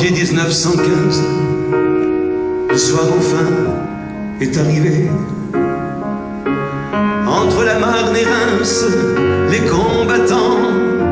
Janvier 1915, le soir enfin est arrivé. Entre la Marne et Reims, les combattants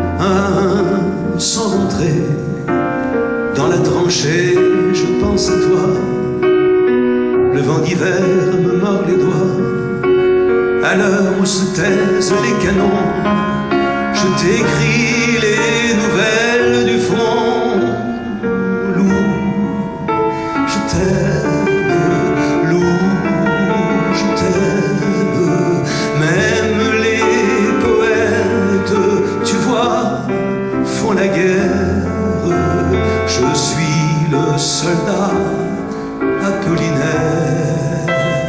sont rentrés. Dans la tranchée, je pense à toi. Le vent d'hiver me mord les doigts. À l'heure où se taisent les canons, je t'écris les nouvelles du front. Lou, je t'aime, Lou, je t'aime. Même les poètes, tu vois, font la guerre. Je suis le soldat Apollinaire.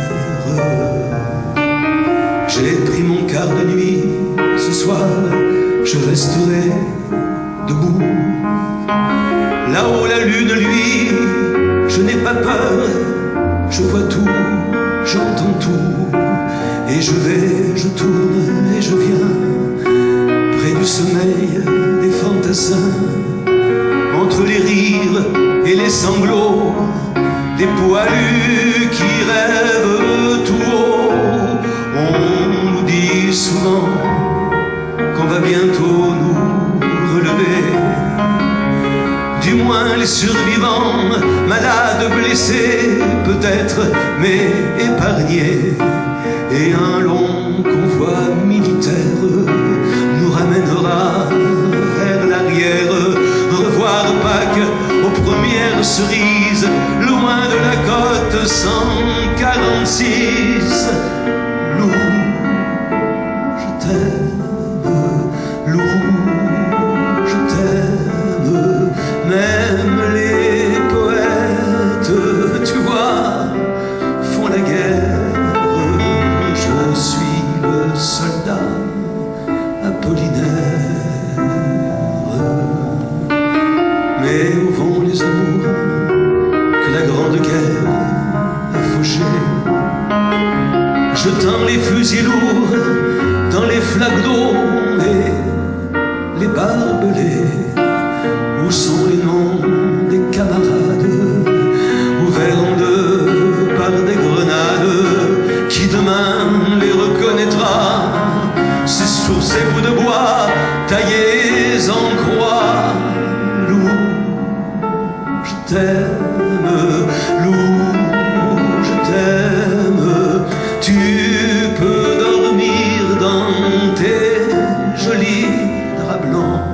J'ai pris mon quart de nuit, ce soir je resterai debout. Là-haut la lune luit, je n'ai pas peur, je vois tout, j'entends tout. Et je vais, je tourne et je viens, près du sommeil des fantassins. Entre les rires et les sanglots, des poilus qui rêvent tout haut. On nous dit souvent qu'on va bientôt nous relever. Du moins les survivants, malades, blessés, peut-être, mais épargnés. Et un long convoi militaire nous ramènera vers l'arrière. Revoir Pâques aux premières cerises, loin de la côte 146. Lou, je t'aime, Lou, je t'aime. Même les poètes, tu vois, font la guerre. Je suis le soldat Apollinaire. Mais où vont les amours que la grande guerre a fauchés, jetant les fusils lourds dans les flaques d'eau et les barbelés? Où sont les noms des camarades, ouverts en deux par des grenades? Qui demain les reconnaîtra, ces sur ces bouts de bois taillés en croix? Lou, je t'aime, Lou, je t'aime. Tu peux dormir dans tes jolis draps blancs.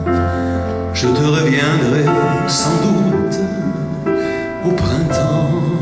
Je te reviendrai sans doute au printemps.